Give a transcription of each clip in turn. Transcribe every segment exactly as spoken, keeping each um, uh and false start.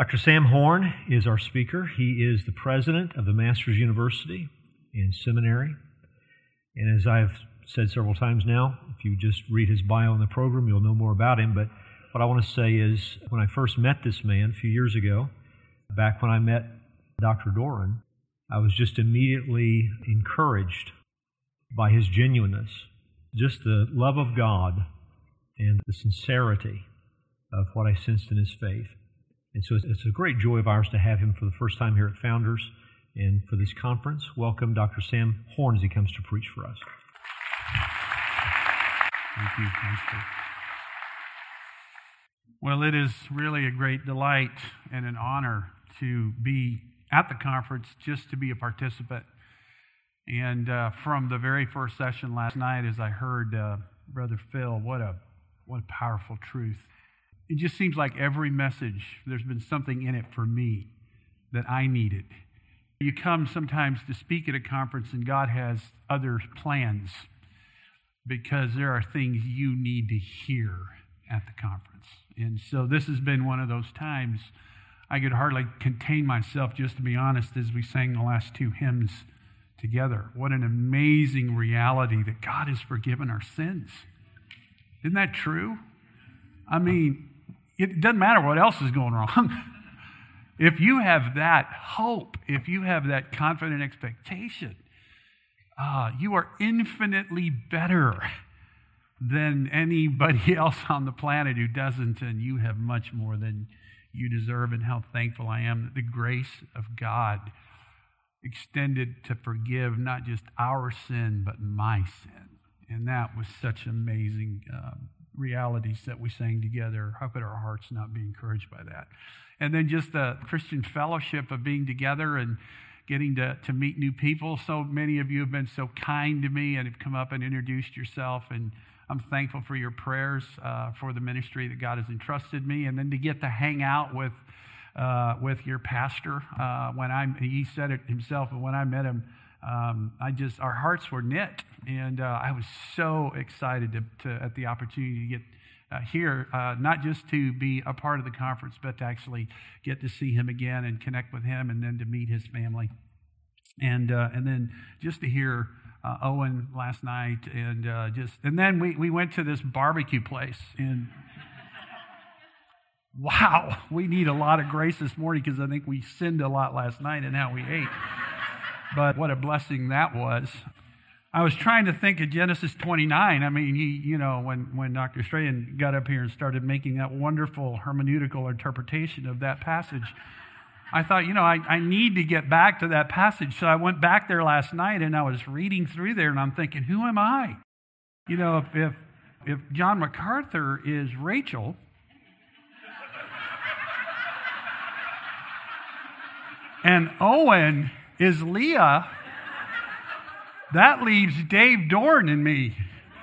Doctor Sam Horn is our speaker. He is the president of the Masters University and Seminary. And as I've said several times now, if you just read his bio in the program, you'll know more about him. But what I want to say is, when I first met this man a few years ago, back when I met Doctor Doran, I was just immediately encouraged by his genuineness, just the love of God and the sincerity of what I sensed in his faith. And so it's a great joy of ours to have him for the first time here at Founders and for this conference. Welcome Doctor Sam Horn as he comes to preach for us. Thank you, Pastor. Well, it is really a great delight and an honor to be at the conference, just to be a participant. And uh, from the very first session last night, as I heard uh, Brother Phil, what a what a powerful truth. It just seems like every message, there's been something in it for me that I needed. You come sometimes to speak at a conference and God has other plans because there are things you need to hear at the conference. And so this has been one of those times I could hardly contain myself, just to be honest, as we sang the last two hymns together. What an amazing reality that God has forgiven our sins. Isn't that true? I mean, it doesn't matter what else is going wrong. If you have that hope, if you have that confident expectation, uh, you are infinitely better than anybody else on the planet who doesn't, and you have much more than you deserve. And how thankful I am that the grace of God extended to forgive not just our sin, but my sin. And that was such amazing uh, realities that we sang together. How could our hearts not be encouraged by that? And then just the Christian fellowship of being together and getting to, to meet new people. So many of you have been so kind to me and have come up and introduced yourself. And I'm thankful for your prayers uh, for the ministry that God has entrusted me. And then to get to hang out with uh, with your pastor. Uh, when I he said it himself, and when I met him, Um, I just, our hearts were knit, and uh, I was so excited to, to at the opportunity to get uh, here, uh, not just to be a part of the conference, but to actually get to see him again and connect with him, and then to meet his family, and uh, and then just to hear uh, Owen last night, and uh, just, and then we we went to this barbecue place, and wow, we need a lot of grace this morning because I think we sinned a lot last night in how we ate. But what a blessing that was. I was trying to think of Genesis twenty-nine. I mean, he, you know, when, when Doctor Strahan got up here and started making that wonderful hermeneutical interpretation of that passage, I thought, you know, I, I need to get back to that passage. So I went back there last night and I was reading through there and I'm thinking, who am I? You know, if if, if John MacArthur is Rachel, and Owen is Leah, that leaves Dave Dorn and me.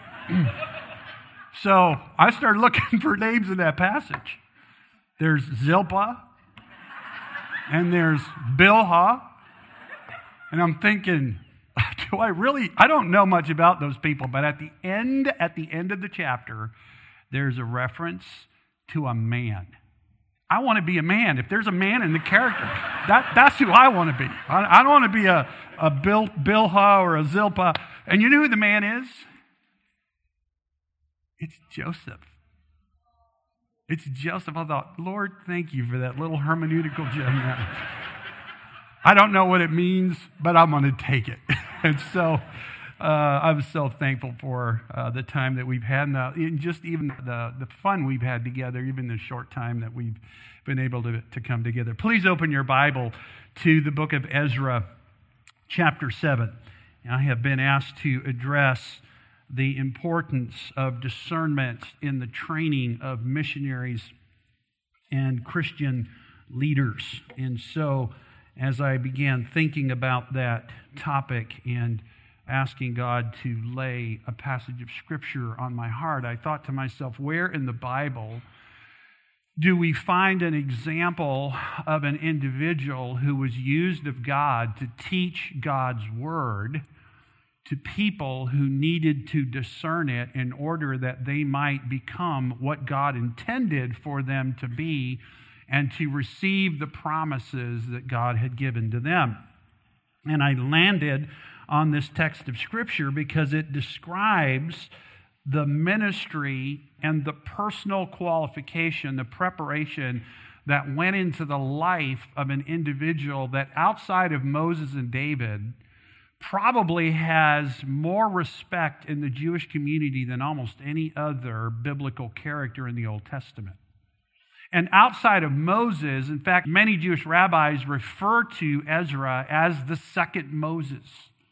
So I started looking for names in that passage. There's Zilpah, and there's Bilhah, and I'm thinking, do I really, I don't know much about those people, but at the end, at the end of the chapter, there's a reference to a man. I want to be a man. If there's a man in the character, that, that's who I want to be. I, I don't want to be a, a Bil, Bilhah or a Zilpah. And you know who the man is? It's Joseph. It's Joseph. I thought, Lord, thank you for that little hermeneutical gem. I don't know what it means, but I'm going to take it. And so uh, I'm so thankful for uh, the time that we've had, and, the, and just even the, the fun we've had together, even the short time that we've been able to, to come together. Please open your Bible to the book of Ezra, chapter seven. I have been asked to address the importance of discernment in the training of missionaries and Christian leaders. And so as I began thinking about that topic and asking God to lay a passage of Scripture on my heart, I thought to myself, where in the Bible do we find an example of an individual who was used of God to teach God's Word to people who needed to discern it in order that they might become what God intended for them to be and to receive the promises that God had given to them. And I landed on this text of Scripture because it describes the ministry and the personal qualification, the preparation that went into the life of an individual that outside of Moses and David probably has more respect in the Jewish community than almost any other biblical character in the Old Testament. And outside of Moses, in fact, many Jewish rabbis refer to Ezra as the second Moses,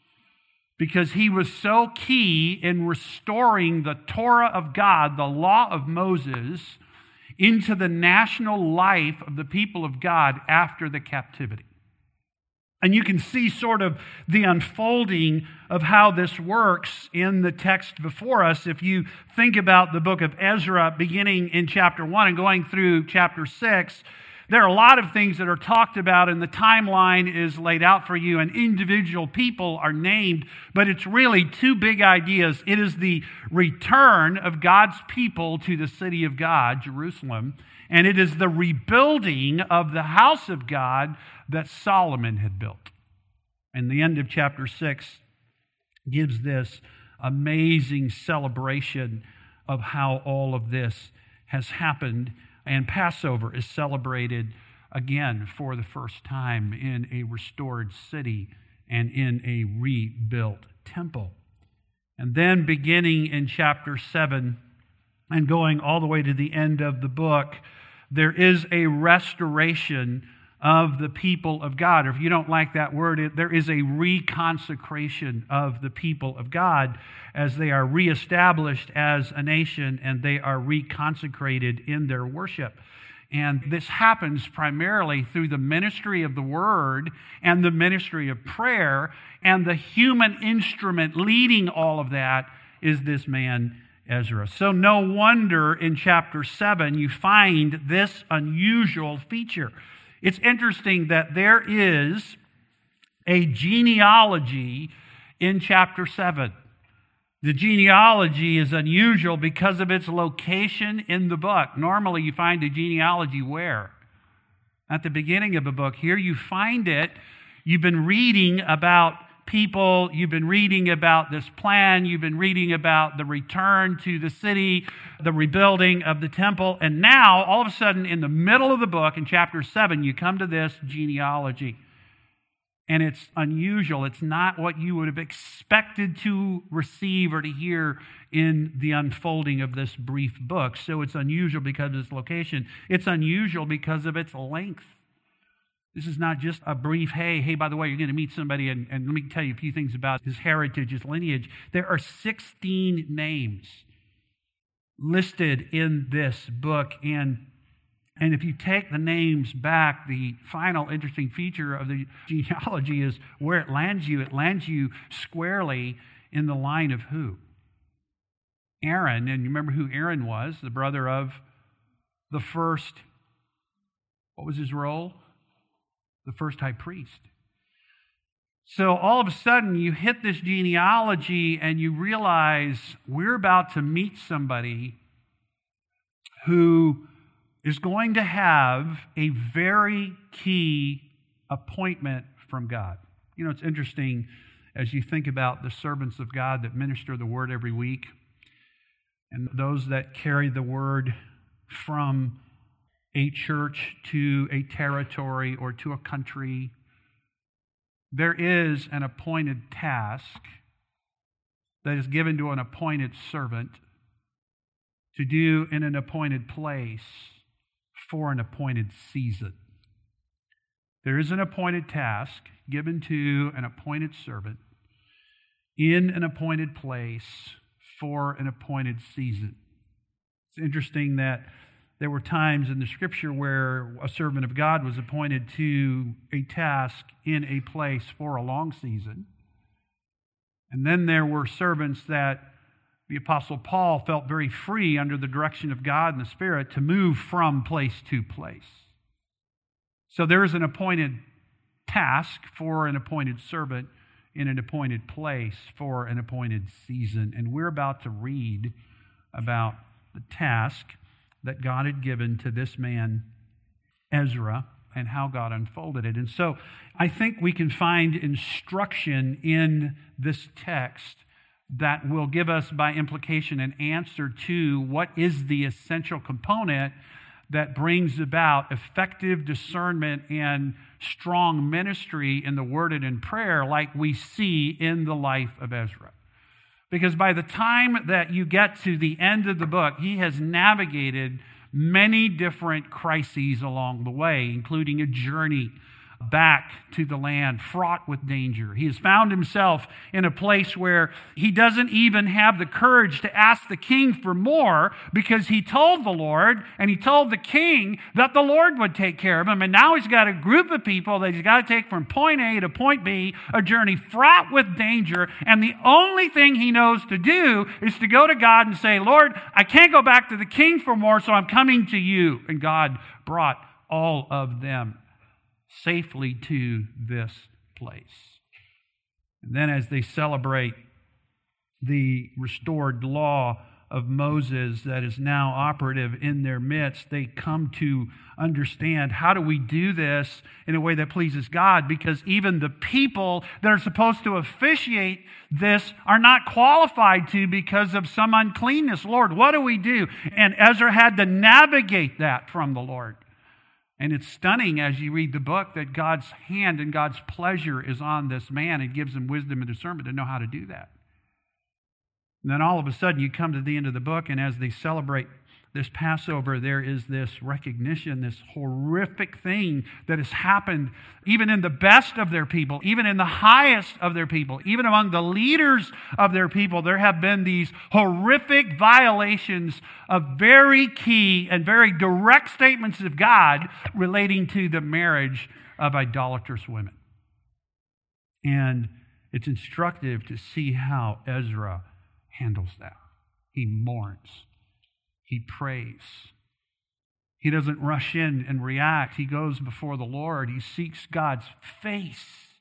because he was so key in restoring the Torah of God, the law of Moses, into the national life of the people of God after the captivity. And you can see sort of the unfolding of how this works in the text before us. If you think about the book of Ezra beginning in chapter one and going through chapter six, there are a lot of things that are talked about, and the timeline is laid out for you, and individual people are named, but it's really two big ideas. It is the return of God's people to the city of God, Jerusalem, and it is the rebuilding of the house of God that Solomon had built. And the end of chapter six gives this amazing celebration of how all of this has happened. And Passover is celebrated again for the first time in a restored city and in a rebuilt temple. And then beginning in chapter seven and going all the way to the end of the book, there is a restoration of the people of God. Or if you don't like that word, it, there is a reconsecration of the people of God as they are reestablished as a nation and they are reconsecrated in their worship. And this happens primarily through the ministry of the Word and the ministry of prayer, and the human instrument leading all of that is this man, Ezra. So no wonder in chapter seven you find this unusual feature. It's interesting that there is a genealogy in chapter seven. The genealogy is unusual because of its location in the book. Normally you find a genealogy where? At the beginning of a book. Here you find it. You've been reading about people. You've been reading about this plan. You've been reading about the return to the city, the rebuilding of the temple. And now, all of a sudden, in the middle of the book, in chapter seven, you come to this genealogy. And it's unusual. It's not what you would have expected to receive or to hear in the unfolding of this brief book. So it's unusual because of its location. It's unusual because of its length. This is not just a brief, hey, hey, by the way, you're going to meet somebody, and, and let me tell you a few things about his heritage, his lineage. There are sixteen names listed in this book, and, and if you take the names back, the final interesting feature of the genealogy is where it lands you. It lands you squarely in the line of who? Aaron, and you remember who Aaron was, the brother of the first, what was his role? The first high priest. So all of a sudden you hit this genealogy and you realize we're about to meet somebody who is going to have a very key appointment from God. You know, it's interesting as you think about the servants of God that minister the word every week and those that carry the word from a church to a territory or to a country. There is an appointed task that is given to an appointed servant to do in an appointed place for an appointed season. There is an appointed task given to an appointed servant in an appointed place for an appointed season. It's interesting that there were times in the Scripture where a servant of God was appointed to a task in a place for a long season. And then there were servants that the Apostle Paul felt very free under the direction of God and the Spirit to move from place to place. So there is an appointed task for an appointed servant in an appointed place for an appointed season. And we're about to read about the task that God had given to this man, Ezra and how God unfolded it. And so I think we can find instruction in this text that will give us, by implication, an answer to what is the essential component that brings about effective discernment and strong ministry in the Word and in prayer, like we see in the life of Ezra. Because by the time that you get to the end of the book, he has navigated many different crises along the way, including a journey back to the land fraught with danger. He has found himself in a place where he doesn't even have the courage to ask the king for more, because he told the Lord and he told the king that the Lord would take care of him. And now he's got a group of people that he's got to take from point A to point B, a journey fraught with danger. And the only thing he knows to do is to go to God and say, Lord, I can't go back to the king for more, so I'm coming to you. And God brought all of them safely to this place. And then as they celebrate the restored law of Moses that is now operative in their midst, they come to understand, how do we do this in a way that pleases God? Because even the people that are supposed to officiate this are not qualified to because of some uncleanness. Lord, what do we do? And Ezra had to navigate that from the Lord. And it's stunning as you read the book that God's hand and God's pleasure is on this man and gives him wisdom and discernment to know how to do that. And then all of a sudden you come to the end of the book, and as they celebrate this Passover, there is this recognition, this horrific thing that has happened even in the best of their people, even in the highest of their people, even among the leaders of their people. There have been these horrific violations of very key and very direct statements of God relating to the marriage of idolatrous women. And it's instructive to see how Ezra handles that. He mourns. He prays. He doesn't rush in and react. He goes before the Lord. He seeks God's face.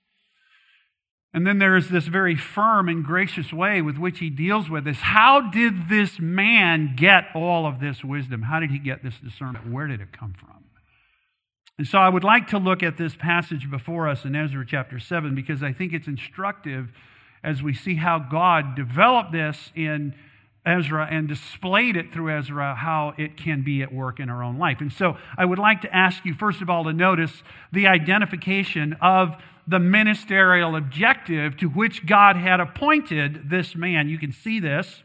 And then there is this very firm and gracious way with which he deals with this. How did this man get all of this wisdom? How did he get this discernment? Where did it come from? And so I would like to look at this passage before us in Ezra chapter seven, because I think it's instructive as we see how God developed this in Ezra and displayed it through Ezra, how it can be at work in our own life. And so I would like to ask you, first of all, to notice the identification of the ministerial objective to which God had appointed this man. You can see this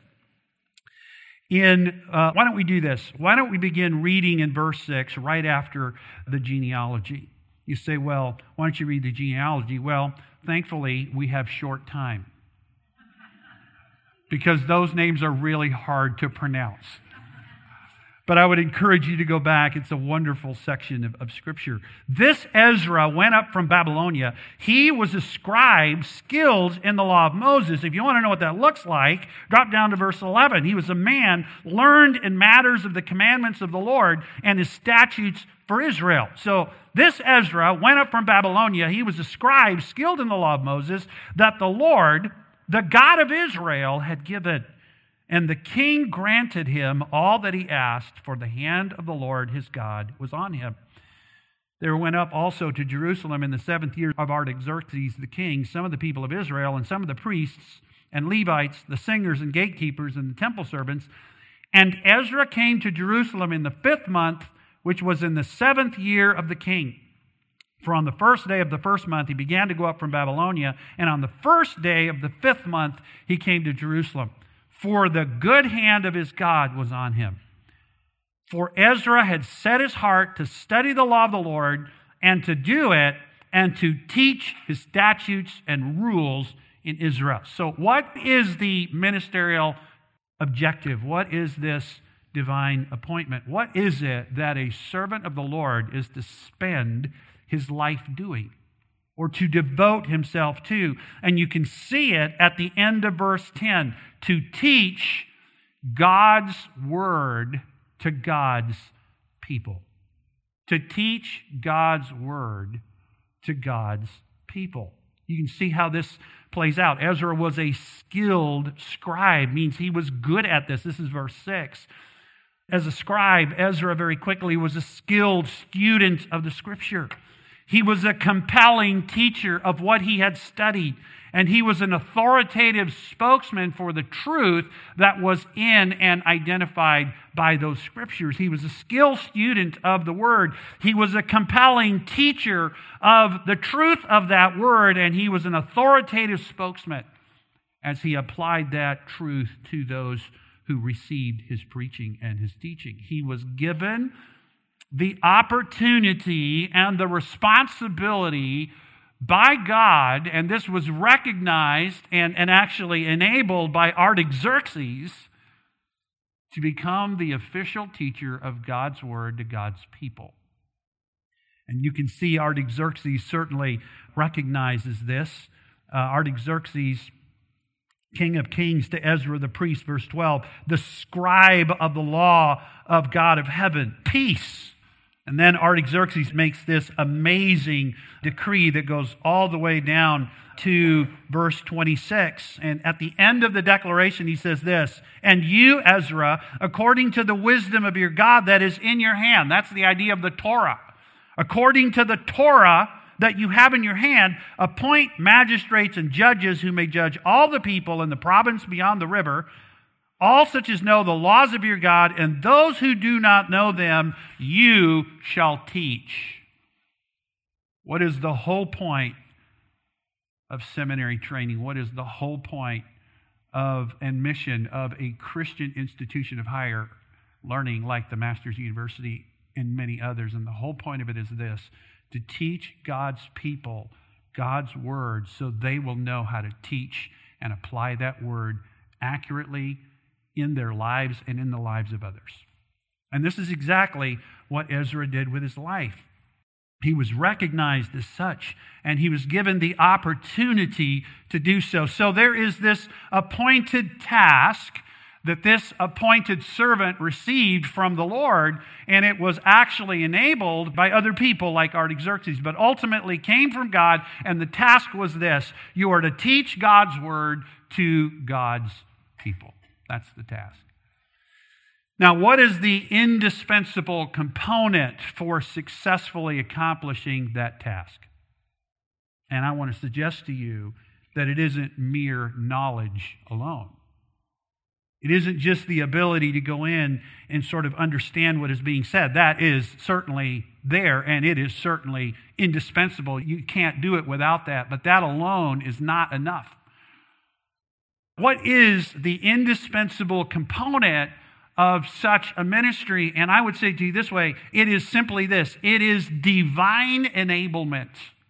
in, uh, why don't we do this? Why don't we begin reading in verse six right after the genealogy? You say, well, why don't you read the genealogy? Well, thankfully, we have short time, because those names are really hard to pronounce. But I would encourage you to go back. It's a wonderful section of, of Scripture. This Ezra went up from Babylonia. He was a scribe skilled in the law of Moses. If you want to know what that looks like, drop down to verse eleven. He was a man learned in matters of the commandments of the Lord and his statutes for Israel. So this Ezra went up from Babylonia. He was a scribe skilled in the law of Moses that the Lord, the God of Israel, had given. And the king granted him all that he asked, for the hand of the Lord his God was on him. There went up also to Jerusalem in the seventh year of Artaxerxes the king some of the people of Israel, and some of the priests and Levites, the singers and gatekeepers and the temple servants. And Ezra came to Jerusalem in the fifth month, which was in the seventh year of the king. For on the first day of the first month he began to go up from Babylonia, and on the first day of the fifth month he came to Jerusalem. For the good hand of his God was on him. For Ezra had set his heart to study the law of the Lord, and to do it, and to teach his statutes and rules in Israel. So what is the ministerial objective? What is this divine appointment? What is it that a servant of the Lord is to spend his life doing, or to devote himself to? And you can see it at the end of verse ten. To teach God's word to God's people. To teach God's word to God's people. You can see how this plays out. Ezra was a skilled scribe, means he was good at this. This is verse six. as a scribe, Ezra very quickly was a skilled student of the Scripture. He was a compelling teacher of what he had studied, and he was an authoritative spokesman for the truth that was in and identified by those Scriptures. He was a skilled student of the Word. He was a compelling teacher of the truth of that Word, and he was an authoritative spokesman as he applied that truth to those who received his preaching and his teaching. He was given the opportunity and the responsibility by God, and this was recognized and, and actually enabled by Artaxerxes, to become the official teacher of God's Word to God's people. And you can see Artaxerxes certainly recognizes this. Uh, Artaxerxes, King of Kings, to Ezra the priest, verse twelve, the scribe of the law of God of heaven, peace. And then Artaxerxes makes this amazing decree that goes all the way down to verse twenty-six. And at the end of the declaration, he says this, and you, Ezra, according to the wisdom of your God that is in your hand. That's the idea of the Torah. According to the Torah that you have in your hand, appoint magistrates and judges who may judge all the people in the province beyond the river, all such as know the laws of your God, and those who do not know them, you shall teach. What is the whole point of seminary training? What is the whole point of and mission of a Christian institution of higher learning like the Masters University and many others? And the whole point of it is this: to teach God's people God's Word so they will know how to teach and apply that Word accurately in their lives and in the lives of others. And this is exactly what Ezra did with his life. He was recognized as such, and he was given the opportunity to do so. So there is this appointed task that this appointed servant received from the Lord, and it was actually enabled by other people like Artaxerxes, but ultimately came from God, and the task was this: you are to teach God's Word to God's people. That's the task. Now, what is the indispensable component for successfully accomplishing that task? And I want to suggest to you that it isn't mere knowledge alone. It isn't just the ability to go in and sort of understand what is being said. That is certainly there, and it is certainly indispensable. You can't do it without that, but that alone is not enough. What is the indispensable component of such a ministry? And I would say to you this way: it is simply this. It is divine enablement.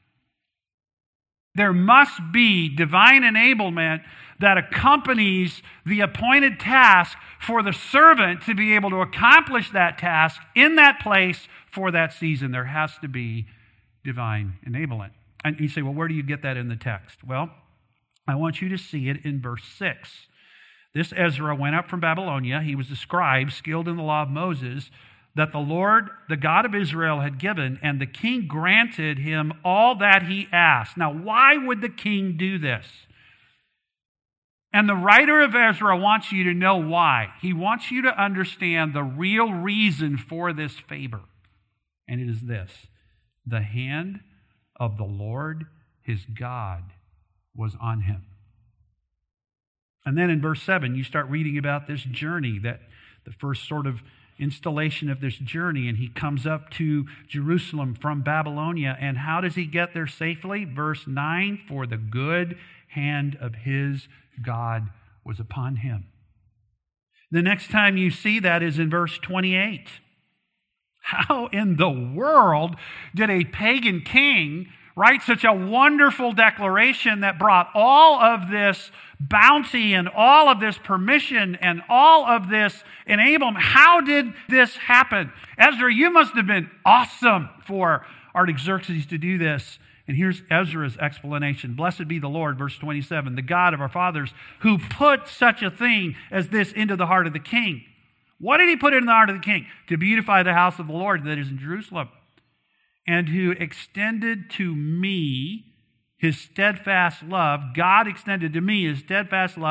There must be divine enablement that accompanies the appointed task for the servant to be able to accomplish that task in that place for that season. There has to be divine enablement. And you say, well, where do you get that in the text? Well, I want you to see it in verse six. This Ezra went up from Babylonia. He was a scribe, skilled in the law of Moses, that the Lord, the God of Israel, had given, and the king granted him all that he asked. Now, why would the king do this? And the writer of Ezra wants you to know why. He wants you to understand the real reason for this favor. And it is this: the hand of the Lord, his God, was on him. And then in verse seven, you start reading about this journey, that the first sort of installation of this journey, and he comes up to Jerusalem from Babylonia. And how does he get there safely? Verse nine, for the good hand of his God was upon him. The next time you see that is in verse twenty-eight. How in the world did a pagan king write such a wonderful declaration that brought all of this bounty and all of this permission and all of this enablement? How did this happen? Ezra, you must have been awesome for Artaxerxes to do this. And here's Ezra's explanation. Blessed be the Lord, verse twenty-seven, the God of our fathers, who put such a thing as this into the heart of the king. What did he put in the heart of the king? To beautify the house of the Lord that is in Jerusalem. And who extended to me his steadfast love. God extended to me his steadfast love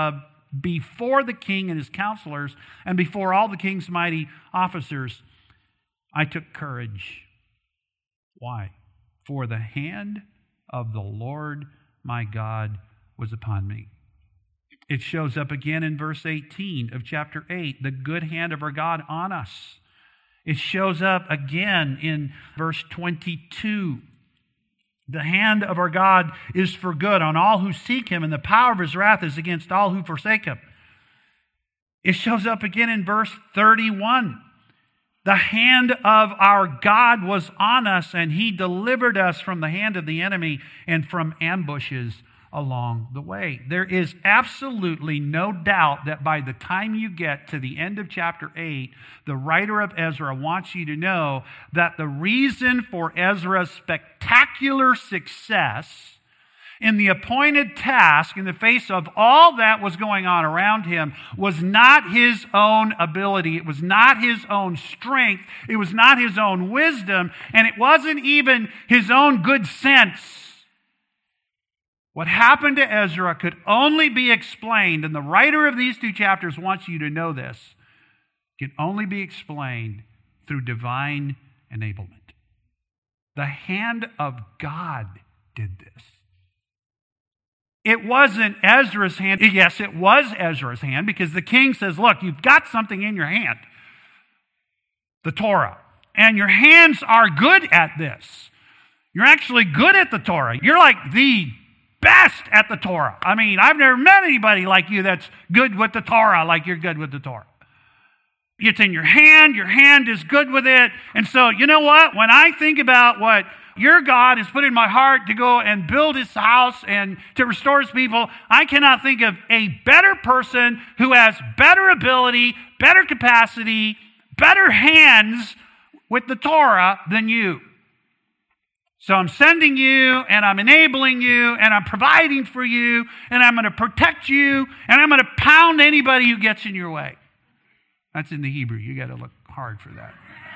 before the king and his counselors and before all the king's mighty officers, I took courage. Why? For the hand of the Lord my God was upon me. It shows up again in verse eighteen of chapter eight, the good hand of our God on us. It shows up again in verse twenty-two. The hand of our God is for good on all who seek him, and the power of his wrath is against all who forsake him. It shows up again in verse thirty-one. The hand of our God was on us, and he delivered us from the hand of the enemy and from ambushes along the way. There is absolutely no doubt that by the time you get to the end of chapter eight, the writer of Ezra wants you to know that the reason for Ezra's spectacular success in the appointed task in the face of all that was going on around him was not his own ability. It was not his own strength. It was not his own wisdom. And it wasn't even his own good sense. What happened to Ezra could only be explained, and the writer of these two chapters wants you to know this, can only be explained through divine enablement. The hand of God did this. It wasn't Ezra's hand. Yes, it was Ezra's hand, because the king says, look, you've got something in your hand, the Torah, and your hands are good at this. You're actually good at the Torah. You're like the best at the Torah. I mean, I've never met anybody like you that's good with the Torah like you're good with the Torah. It's in your hand. Your hand is good with it. And so, you know what? When I think about what your God has put in my heart to go and build his house and to restore his people, I cannot think of a better person who has better ability, better capacity, better hands with the Torah than you. So I'm sending you, and I'm enabling you, and I'm providing for you, and I'm going to protect you, and I'm going to pound anybody who gets in your way. That's in the Hebrew. You got to look hard for that.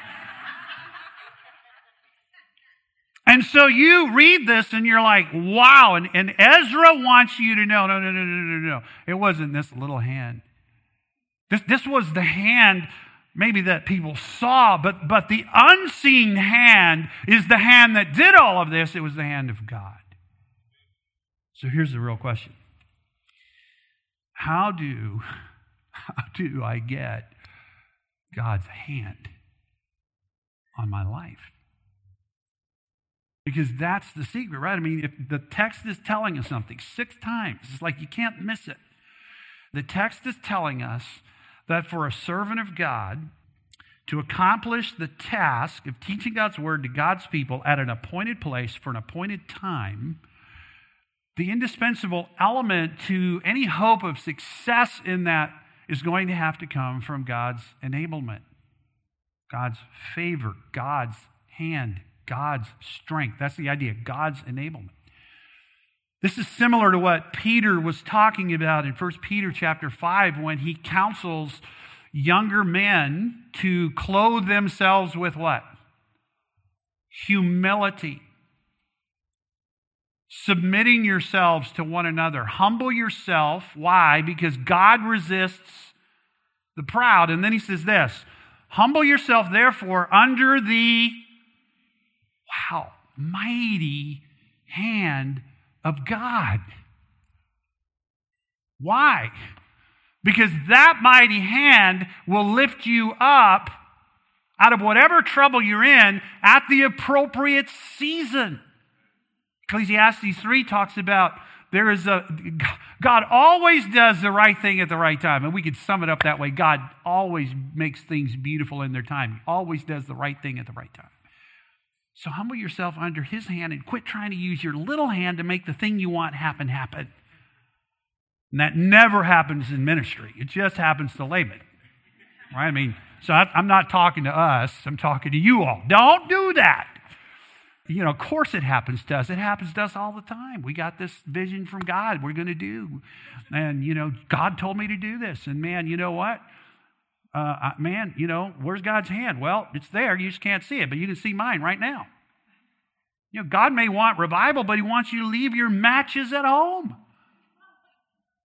And so you read this, and you're like, wow. And, and Ezra wants you to know, no, no, no, no, no, no. It wasn't this little hand. This, this was the hand maybe that people saw, but, but the unseen hand is the hand that did all of this. It was the hand of God. So here's the real question. How do, how do I get God's hand on my life? Because that's the secret, right? I mean, if the text is telling us something six times, it's like you can't miss it. The text is telling us that for a servant of God to accomplish the task of teaching God's word to God's people at an appointed place for an appointed time, the indispensable element to any hope of success in that is going to have to come from God's enablement, God's favor, God's hand, God's strength. That's the idea, God's enablement. This is similar to what Peter was talking about in First Peter chapter five when he counsels younger men to clothe themselves with what? Humility. Submitting yourselves to one another. Humble yourself. Why? Because God resists the proud. And then he says this, humble yourself therefore under the, wow, mighty hand of God. Why? Because that mighty hand will lift you up out of whatever trouble you're in at the appropriate season. Ecclesiastes three talks about there is a, God always does the right thing at the right time. And we could sum it up that way. God always makes things beautiful in their time. He always does the right thing at the right time. So humble yourself under his hand and quit trying to use your little hand to make the thing you want happen, happen. And that never happens in ministry. It just happens to laymen. Right? I mean, so I, I'm not talking to us. I'm talking to you all. Don't do that. You know, of course it happens to us. It happens to us all the time. We got this vision from God we're going to do. And, you know, God told me to do this. And man, you know what? Uh, man, you know, where's God's hand? Well, it's there. You just can't see it, but you can see mine right now. You know, God may want revival, but he wants you to leave your matches at home.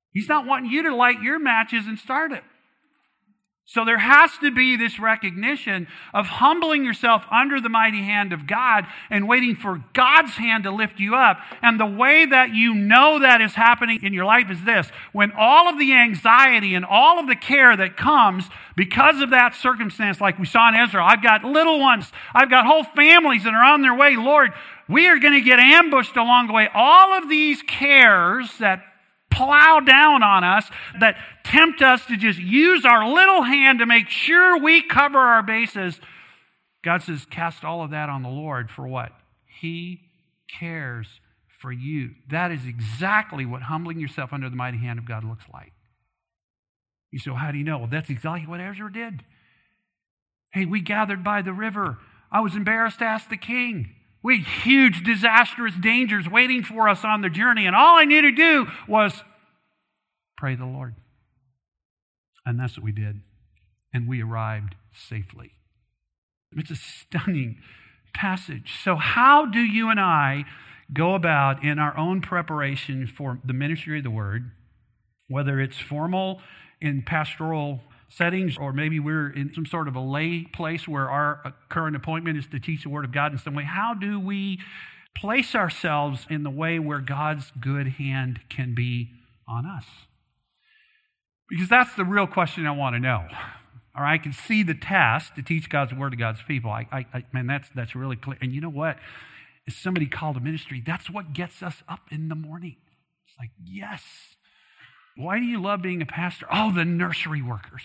He's not wanting you to light your matches and start it. So there has to be this recognition of humbling yourself under the mighty hand of God and waiting for God's hand to lift you up. And the way that you know that is happening in your life is this. When all of the anxiety and all of the care that comes because of that circumstance, like we saw in Ezra, I've got little ones, I've got whole families that are on their way. Lord, we are going to get ambushed along the way. All of these cares that plow down on us, that tempt us to just use our little hand to make sure we cover our bases. God says, cast all of that on the Lord for what? He cares for you. That is exactly what humbling yourself under the mighty hand of God looks like. You say, well, how do you know? Well, that's exactly what Ezra did. Hey, we gathered by the river. I was embarrassed to ask the king. We had huge, disastrous dangers waiting for us on the journey, and all I needed to do was pray the Lord. And that's what we did. And we arrived safely. It's a stunning passage. So how do you and I go about in our own preparation for the ministry of the Word, whether it's formal in pastoral settings, or maybe we're in some sort of a lay place where our current appointment is to teach the Word of God in some way? How do we place ourselves in the way where God's good hand can be on us? Because that's the real question I want to know. Or I can see the task to teach God's Word to God's people. I, I, I man, that's that's really clear. And you know what? As somebody called to ministry, that's what gets us up in the morning. It's like, yes. Why do you love being a pastor? Oh, the nursery workers.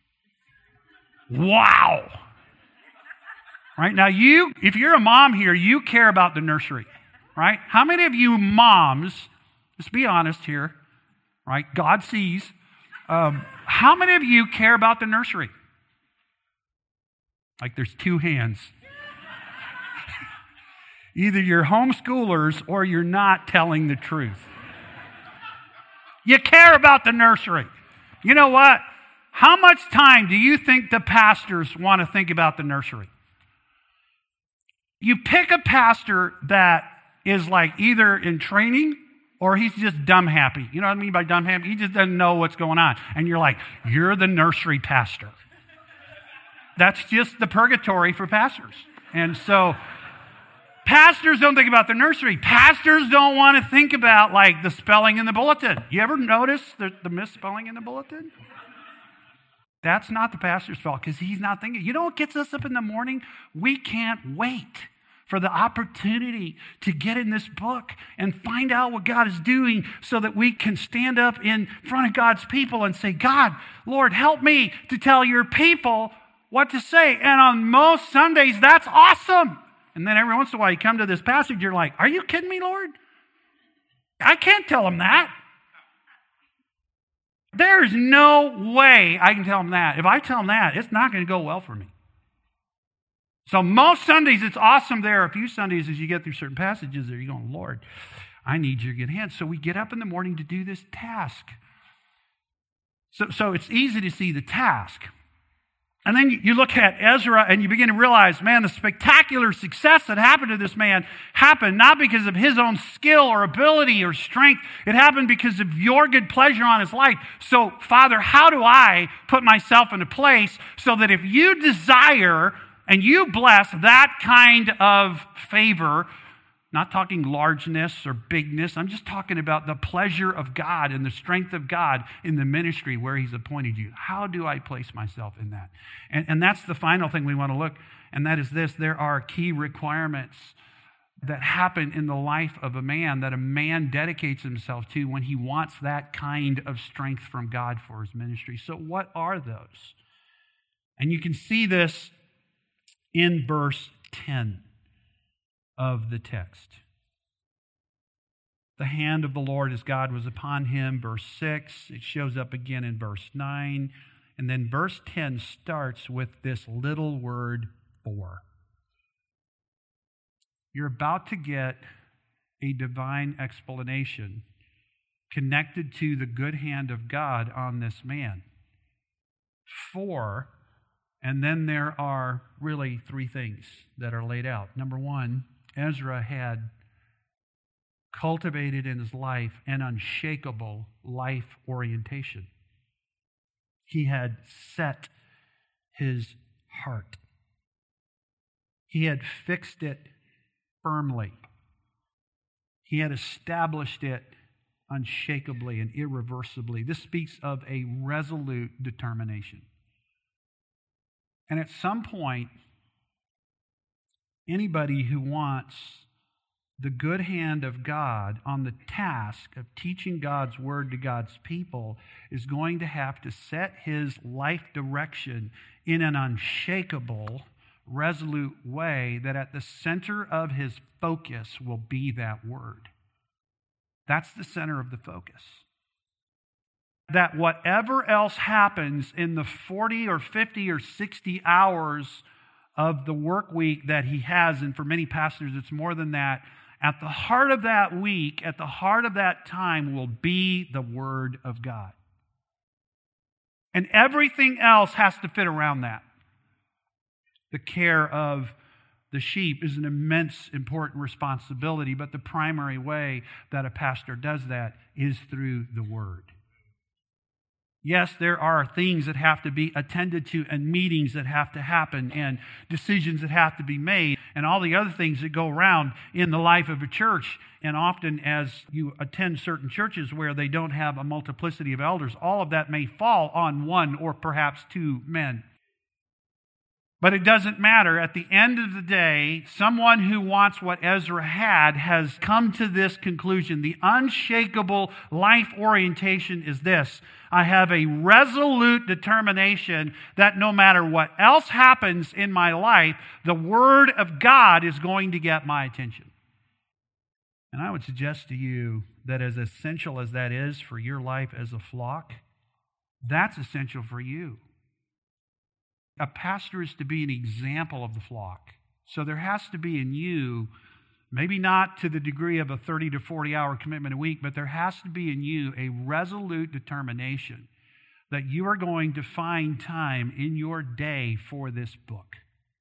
Wow. Right? Now you, if you're a mom here, you care about the nursery. Right? How many of you moms, let's be honest here, right? God sees. Um, how many of you care about the nursery? Like there's two hands. Either you're homeschoolers or you're not telling the truth. You care about the nursery. You know what? How much time do you think the pastors want to think about the nursery? You pick a pastor that is like either in training or he's just dumb happy. You know what I mean by dumb happy? He just doesn't know what's going on. And you're like, you're the nursery pastor. That's just the purgatory for pastors. And so pastors don't think about the nursery. Pastors don't want to think about like the spelling in the bulletin. You ever notice the, the misspelling in the bulletin? That's not the pastor's fault because he's not thinking. You know what gets us up in the morning? We can't wait for the opportunity to get in this book and find out what God is doing so that we can stand up in front of God's people and say, God, Lord, help me to tell your people what to say. And on most Sundays, that's awesome. And then every once in a while you come to this passage, you're like, are you kidding me, Lord? I can't tell them that. There is no way I can tell them that. If I tell them that, it's not going to go well for me. So most Sundays, it's awesome. There are a few Sundays as you get through certain passages that you're going, Lord, I need your good hand. So we get up in the morning to do this task. So, so it's easy to see the task. And then you look at Ezra and you begin to realize, man, the spectacular success that happened to this man happened not because of his own skill or ability or strength. It happened because of your good pleasure on his life. So, Father, how do I put myself in a place so that if you desire and you bless that kind of favor, not talking largeness or bigness, I'm just talking about the pleasure of God and the strength of God in the ministry where he's appointed you. How do I place myself in that? And, and that's the final thing we want to look, and that is this. There are key requirements that happen in the life of a man that a man dedicates himself to when he wants that kind of strength from God for his ministry. So what are those? And you can see this in verse ten. Of the text. The hand of the Lord as God was upon him, verse six. It shows up again in verse nine. And then verse ten starts with this little word, for. You're about to get a divine explanation connected to the good hand of God on this man. For, and then there are really three things that are laid out. Number one, Ezra had cultivated in his life an unshakable life orientation. He had set his heart. He had fixed it firmly. He had established it unshakably and irreversibly. This speaks of a resolute determination. And at some point, anybody who wants the good hand of God on the task of teaching God's word to God's people is going to have to set his life direction in an unshakable, resolute way that at the center of his focus will be that word. That's the center of the focus. That whatever else happens in the forty or fifty or sixty hours of the work week that he has, and for many pastors it's more than that, at the heart of that week, at the heart of that time will be the Word of God. And everything else has to fit around that. The care of the sheep is an immense, important responsibility, but the primary way that a pastor does that is through the Word. Yes, there are things that have to be attended to and meetings that have to happen and decisions that have to be made and all the other things that go around in the life of a church. And often as you attend certain churches where they don't have a multiplicity of elders, all of that may fall on one or perhaps two men. But it doesn't matter. At the end of the day, someone who wants what Ezra had has come to this conclusion. The unshakable life orientation is this: I have a resolute determination that no matter what else happens in my life, the Word of God is going to get my attention. And I would suggest to you that as essential as that is for your life as a flock, that's essential for you. A pastor is to be an example of the flock. So there has to be in you, maybe not to the degree of a thirty to forty hour commitment a week, but there has to be in you a resolute determination that you are going to find time in your day for this book.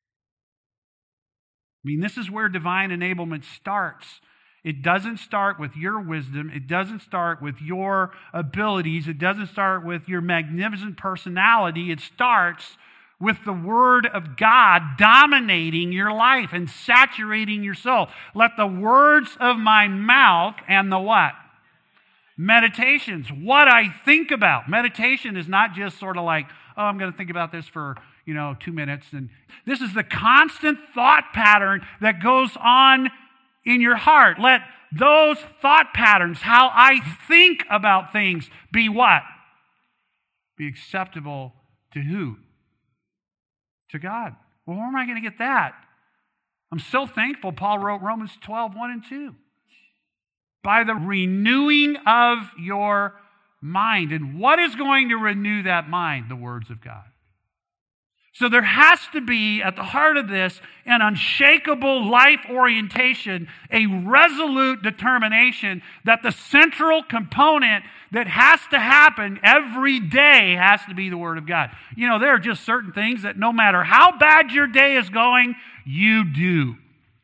I mean, this is where divine enablement starts. It doesn't start with your wisdom. It doesn't start with your abilities. It doesn't start with your magnificent personality. It starts with the Word of God dominating your life and saturating your soul. Let the words of my mouth and the what? Meditations. What I think about. Meditation is not just sort of like, oh, I'm going to think about this for, you know, two minutes. And this is the constant thought pattern that goes on in your heart. Let those thought patterns, how I think about things, be what? Be acceptable to who? To God. Well, where am I going to get that? I'm so thankful Paul wrote Romans twelve, one and two. By the renewing of your mind. And what is going to renew that mind? The words of God. So there has to be, at the heart of this, an unshakable life orientation, a resolute determination that the central component that has to happen every day has to be the Word of God. You know, there are just certain things that no matter how bad your day is going, you do.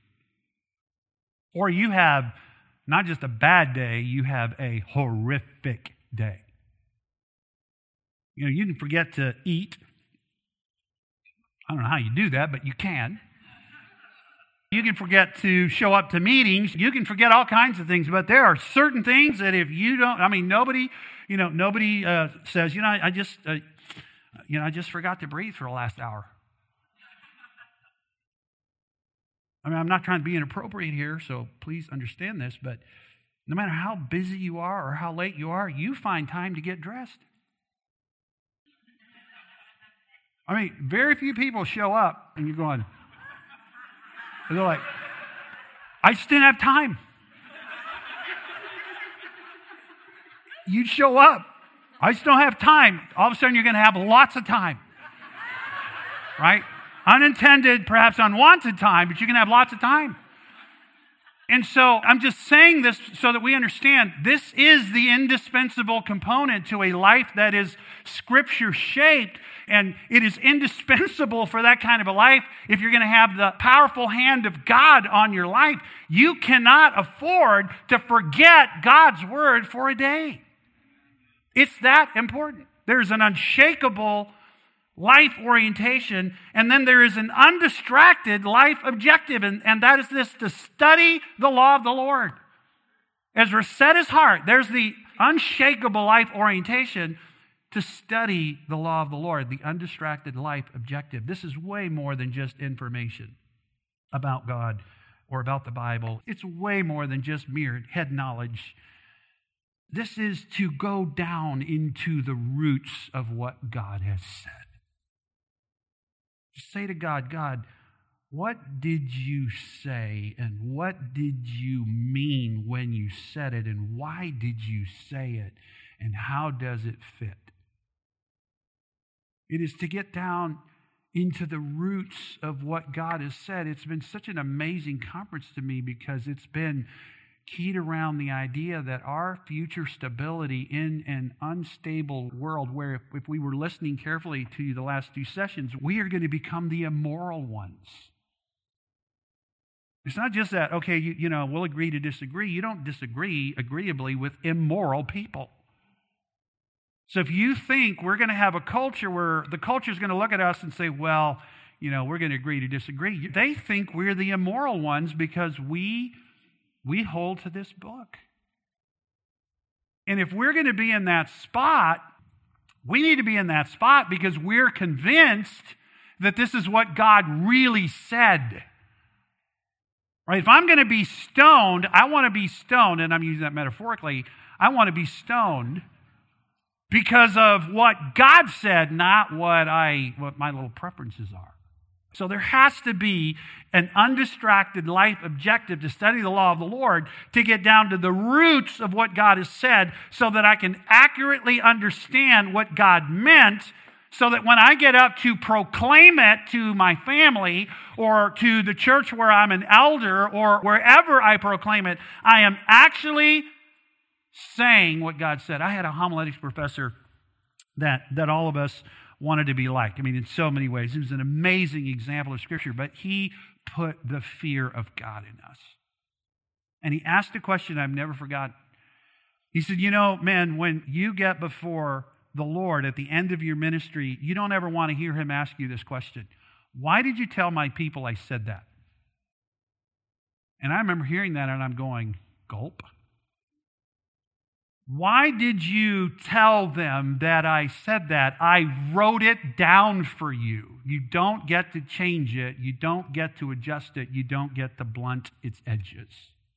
Or you have not just a bad day, you have a horrific day. You know, you can forget to eat. I don't know how you do that, but you can. You can forget to show up to meetings. You can forget all kinds of things, but there are certain things that if you don't, I mean, nobody, you know, nobody uh, says, you know, I, I just, uh, you know, I just forgot to breathe for the last hour. I mean, I'm not trying to be inappropriate here, so please understand this, but no matter how busy you are or how late you are, you find time to get dressed. I mean, very few people show up and you're going, they're like, I just didn't have time. You show up. I just don't have time. All of a sudden, you're going to have lots of time. Right? Unintended, perhaps unwanted time, but you can have lots of time. And so I'm just saying this so that we understand this is the indispensable component to a life that is Scripture-shaped. And it is indispensable for that kind of a life if you're going to have the powerful hand of God on your life. You cannot afford to forget God's word for a day. It's that important. There's an unshakable life orientation, and then there is an undistracted life objective, and, and that is this: to study the law of the Lord. Ezra set his heart. There's the unshakable life orientation, to study the law of the Lord, the undistracted life objective. This is way more than just information about God or about the Bible. It's way more than just mere head knowledge. This is to go down into the roots of what God has said. Say to God, God, what did you say, and what did you mean when you said it, and why did you say it, and how does it fit? It is to get down into the roots of what God has said. It's been such an amazing conference to me because it's been keyed around the idea that our future stability in an unstable world, where if, if we were listening carefully to the last two sessions, we are going to become the immoral ones. It's not just that, okay, you, you know, we'll agree to disagree. You don't disagree agreeably with immoral people. So if you think we're going to have a culture where the culture is going to look at us and say, well, you know, we're going to agree to disagree, they think we're the immoral ones because we We hold to this book. And if we're going to be in that spot, we need to be in that spot because we're convinced that this is what God really said. Right? If I'm going to be stoned, I want to be stoned, and I'm using that metaphorically, I want to be stoned because of what God said, not what I what my little preferences are. So there has to be an undistracted life objective to study the law of the Lord, to get down to the roots of what God has said so that I can accurately understand what God meant, so that when I get up to proclaim it to my family or to the church where I'm an elder or wherever I proclaim it, I am actually saying what God said. I had a homiletics professor that, that all of us wanted to be like. I mean, in so many ways. He was an amazing example of Scripture, but he put the fear of God in us. And he asked a question I've never forgotten. He said, you know, man, when you get before the Lord at the end of your ministry, you don't ever want to hear him ask you this question: why did you tell my people I said that? And I remember hearing that and I'm going, gulp. Why did you tell them that I said that? I wrote it down for you. You don't get to change it. You don't get to adjust it. You don't get to blunt its edges.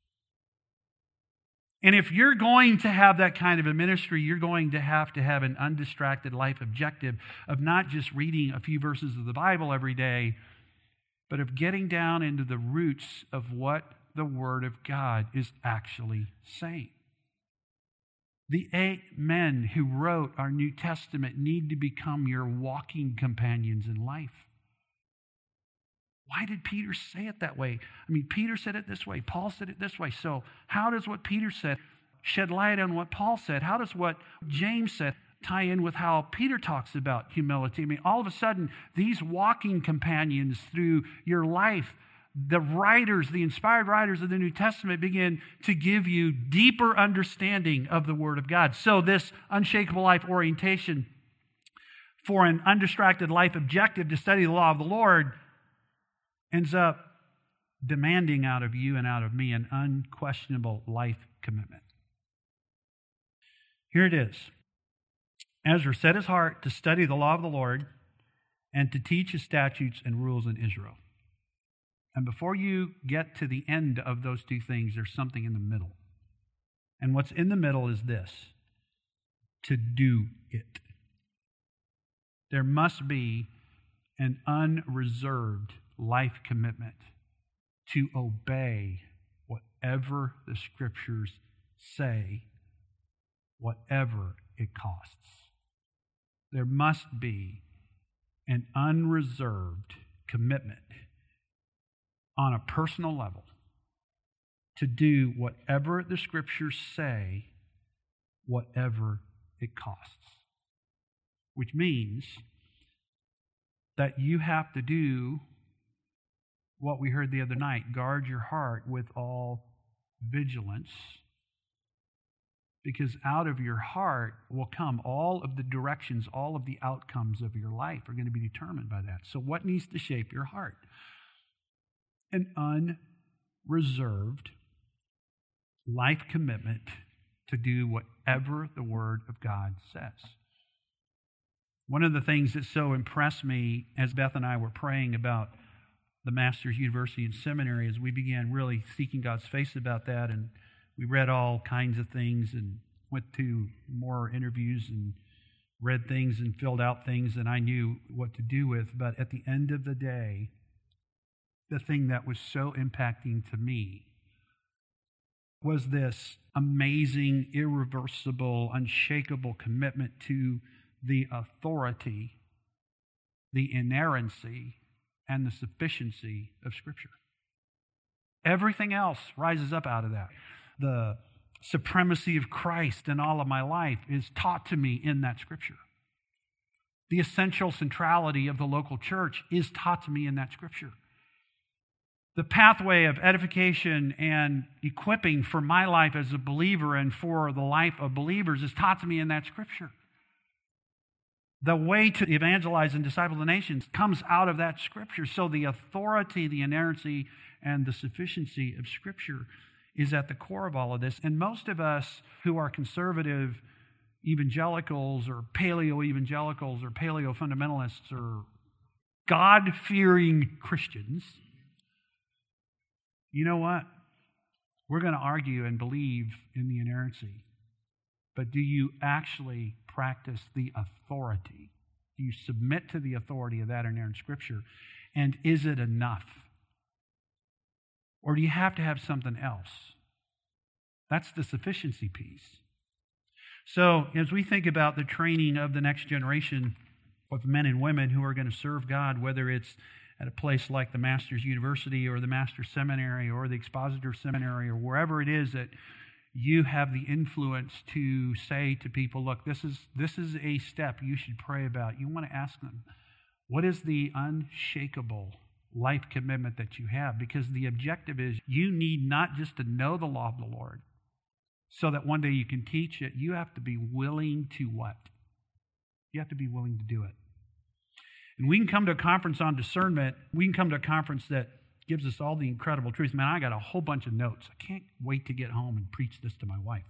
And if you're going to have that kind of a ministry, you're going to have to have an undistracted life objective of not just reading a few verses of the Bible every day, but of getting down into the roots of what the Word of God is actually saying. The eight men who wrote our New Testament need to become your walking companions in life. Why did Peter say it that way? I mean, Peter said it this way. Paul said it this way. So how does what Peter said shed light on what Paul said? How does what James said tie in with how Peter talks about humility? I mean, all of a sudden, these walking companions through your life, the writers, the inspired writers of the New Testament, begin to give you deeper understanding of the Word of God. So this unshakable life orientation for an undistracted life objective to study the law of the Lord ends up demanding out of you and out of me an unquestionable life commitment. Here it is. Ezra set his heart to study the law of the Lord and to teach his statutes and rules in Israel. And before you get to the end of those two things, there's something in the middle. And what's in the middle is this: to do it. There must be an unreserved life commitment to obey whatever the Scriptures say, whatever it costs. There must be an unreserved commitment on a personal level to do whatever the Scriptures say, whatever it costs. Which means that you have to do what we heard the other night, guard your heart with all vigilance, because out of your heart will come all of the directions, all of the outcomes of your life are going to be determined by that. So what needs to shape your heart? An unreserved life commitment to do whatever the Word of God says. One of the things that so impressed me as Beth and I were praying about the Master's University and Seminary, as we began really seeking God's face about that, and we read all kinds of things and went to more interviews and read things and filled out things than I knew what to do with. But at the end of the day, the thing that was so impacting to me was this amazing, irreversible, unshakable commitment to the authority, the inerrancy, and the sufficiency of Scripture. Everything else rises up out of that. The supremacy of Christ in all of my life is taught to me in that Scripture. The essential centrality of the local church is taught to me in that Scripture. The pathway of edification and equipping for my life as a believer and for the life of believers is taught to me in that Scripture. The way to evangelize and disciple the nations comes out of that Scripture. So the authority, the inerrancy, and the sufficiency of Scripture is at the core of all of this. And most of us who are conservative evangelicals or paleo-evangelicals or paleo-fundamentalists or God-fearing Christians, you know what? We're going to argue and believe in the inerrancy. But do you actually practice the authority? Do you submit to the authority of that inerrant Scripture? And is it enough? Or do you have to have something else? That's the sufficiency piece. So as we think about the training of the next generation of men and women who are going to serve God, whether it's at a place like the Master's University or the Master's Seminary or the Expositor Seminary or wherever it is that you have the influence to say to people, look, this is this is a step you should pray about. You want to ask them, what is the unshakable life commitment that you have? Because the objective is you need not just to know the law of the Lord so that one day you can teach it. You have to be willing to what? You have to be willing to do it. And we can come to a conference on discernment. We can come to a conference that gives us all the incredible truths. Man, I got a whole bunch of notes. I can't wait to get home and preach this to my wife.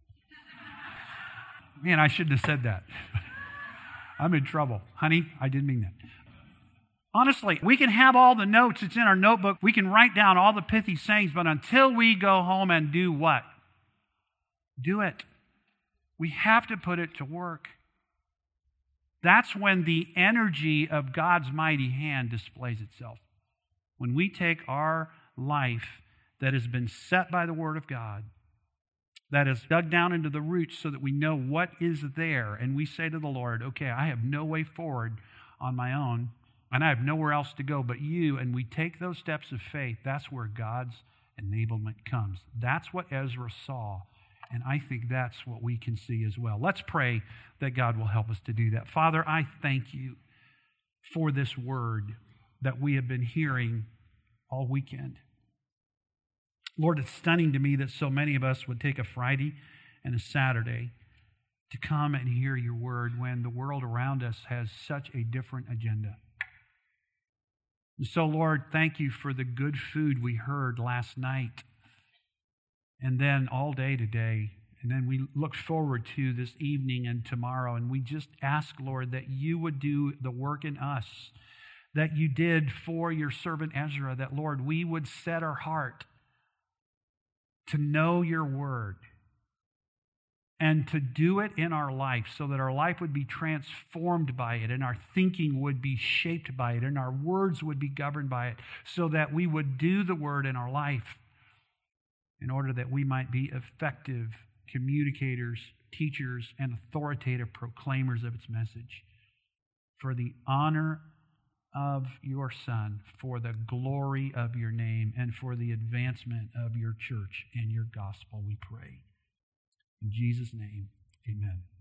Man, I shouldn't have said that. I'm in trouble. Honey, I didn't mean that. Honestly, we can have all the notes. It's in our notebook. We can write down all the pithy sayings, but until we go home and do what? Do it. We have to put it to work. That's when the energy of God's mighty hand displays itself. When we take our life that has been set by the Word of God, that is dug down into the roots so that we know what is there, and we say to the Lord, okay, I have no way forward on my own, and I have nowhere else to go but you, and we take those steps of faith, that's where God's enablement comes. That's what Ezra saw, and I think that's what we can see as well. Let's pray that God will help us to do that. Father, I thank you for this word that we have been hearing all weekend. Lord, it's stunning to me that so many of us would take a Friday and a Saturday to come and hear your word when the world around us has such a different agenda. And so, Lord, thank you for the good food we heard last night and then all day today. And then we look forward to this evening and tomorrow. And we just ask, Lord, that you would do the work in us that you did for your servant Ezra, that, Lord, we would set our heart to know your word and to do it in our life so that our life would be transformed by it and our thinking would be shaped by it and our words would be governed by it so that we would do the word in our life in order that we might be effective communicators, teachers, and authoritative proclaimers of its message for the honor of your Son, for the glory of your name, and for the advancement of your church and your gospel, we pray. In Jesus' name, amen.